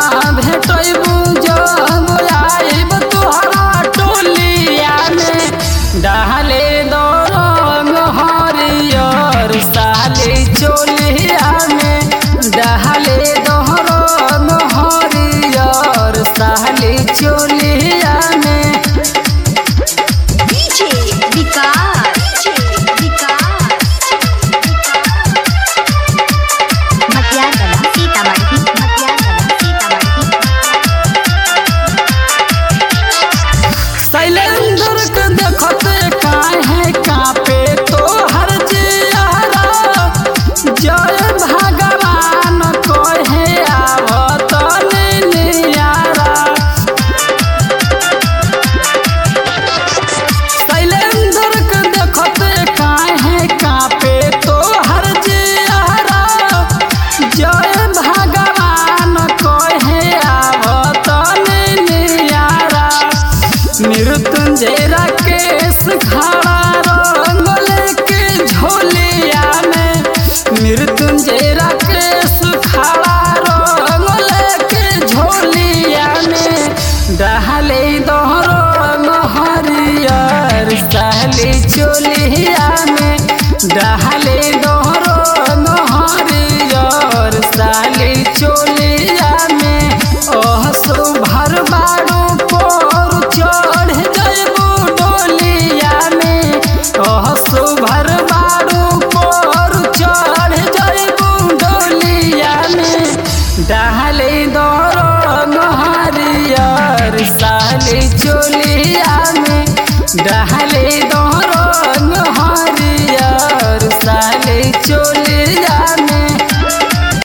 भेटबू जब आइब तोहरा टोलिया में डाले दो रंग हरियर साली चोलिया में डाले दो रंग हरियर साली चोलिया में। शैलेंद्र के देखते काहे कापे तोहर जियारा जय भगवान कहे आवत नियारा। शैलेंद्र के देखते काहे कापे तोहर जियारा जय भगवान कहे आवत नियारा। मृत्युंजय राकेश खड़ा रंग लेके झोलिया में मृत्युंजय राकेश खड़ा रंग लेके झोलिया में डाले दो रंग हरियर साली चोलिया में डाले दो रंग हरियर साली चोलिया में। ओहसो भर बाड़ू पर चढ़ जइबू डोलिया में ओहसो भर बाड़ू पर चढ़ जइबू डोलिया में डाले दो रंग हरियर साली चोलिया में डाले